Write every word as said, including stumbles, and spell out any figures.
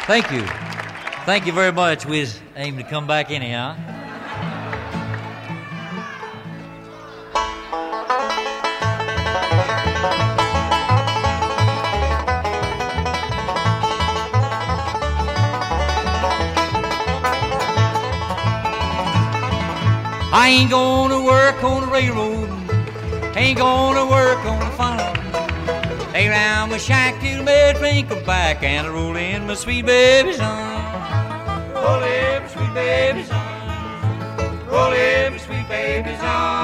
Thank you. Thank you very much. We was aiming to come back anyhow. I ain't gonna work on the railroad, ain't gonna work on the farm. Lay round my shack till the bed train come back and I roll in my sweet baby's arms. Roll in my sweet baby's arms. Roll in my sweet baby's arms.